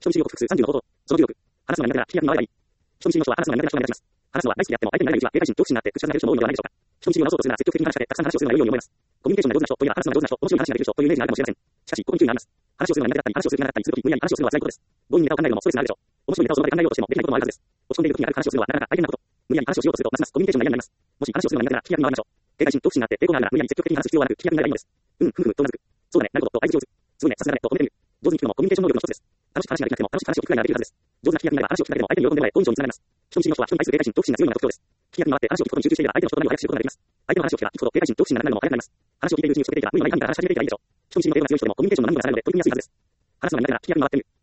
人見知りを克服する30の方法。その16。話すのが苦手なら聞き役に回ればいい。人見知りの人は話すのが苦手な人が目立ちます。話すのは大好きであっても相手に慣れないうちは警戒心と不審になって口が離れる人も多いのではないでしょうか。人見知りを直そうとするなら積極的に話しかけ、たくさん話をするのが良いように思います。コミュニケーションが上手な人というのは話すのが上手な人、面白い話ができる人というイメージがあるかもしれません。しかし、ここに注意があります。話をするのが苦手だったり、話をする気がなかったりするとき、無理やり話をするのは辛いことです。強引にネタを考えるのもストレスがあるでしょう。面白いネタをその場で考えようとしてもできないこともあるはずです。落ち込んでいる時にある話をするのはなかなか大変なこと。無理やり話をしようとすると、ますますコミュニケーションが嫌になります。もし話をするのが苦手なら聞き役に回りましょう。警戒心と不審になって抵抗があるなら無理やり積極的に話す必要はなく聞き役になればいいのです。ふむとうなずく。そうだね、なるほどと相槌を打つ。すごいね、さすがだねと褒めてみる。上手に聞くのもコミュニケーション能力の一つです。楽しく話ができなくても楽しく話を聞くくらいならできるはずです。上手な聞き役になれば話を聞くだけでも相手に喜んでもらえ、好印象につながります。人見知りの人は人に対する警戒心と不審が強いのが特徴です。聞き役に回って話を聞くことに集中していれば相手の人と何を早く知ることができます。相手の話を聞けば聞くほど警戒心と不審がなくなるのも早くなります。話を聞いているうちに打ち解けていけば無理のない範囲から話し始めていけばいいでしょう。人見知りの英語は強い人でもコミュニケーションの何度も話されるので取り組みやすいはずです。話すのが苦手なら聞き役に回ってみる。